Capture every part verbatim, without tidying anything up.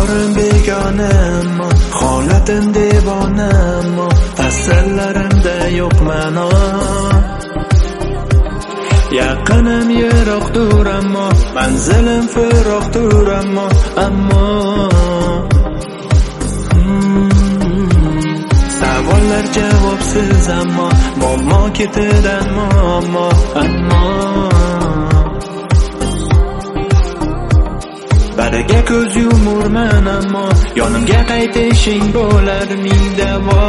Ro'zg'orim begona ammo holatim devona ammo tasallarimda yo'q ma'no. Yaqinim yiroqdir ammo manzilim firoqdir ammo ammo savollar javobsiz ammo muammo ketidan muammo ammo bariga ko'z yumurman ammo yonimga qaytishing bo'lar ming davo.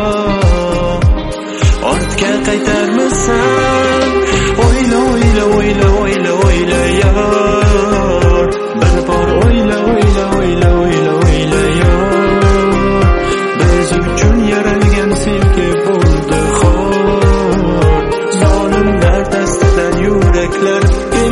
Ortga qaytarmisan o'yla o'yla o'yla o'yla o'yla yor, bir bor o'yla o'yla o'yla o'yla o'yla yor. Biz uchun yaralgan sevgi bo'ldi xor, zolimlar dastidan yuraklar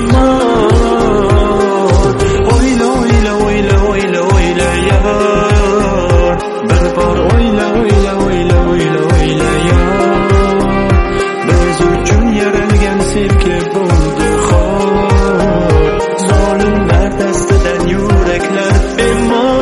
bemor. O'yla o'yla o'yla o'yla o'yla yor, bir bor o'yla o'yla o'yla o'yla o'yla yor. Biz uchun yaralgan sevgi bo'ldi xor, zolimlar dastidan yuraklar bemor.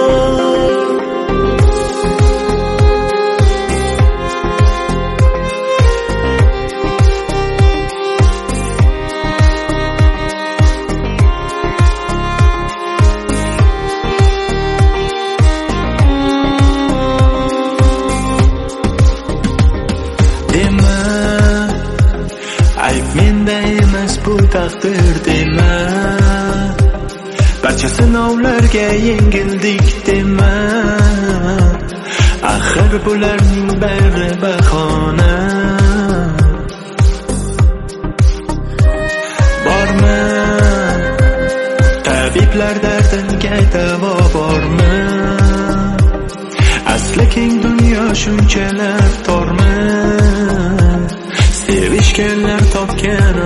Dema, ayb menda emas bu taqdir dema, barcha sinovlarga yengildik dema. Axir bularning bari bahona. Bormi tabiblar dardimga davo bormi? Asli keng dunyo shunchalar tormi? Sevishganlar topgan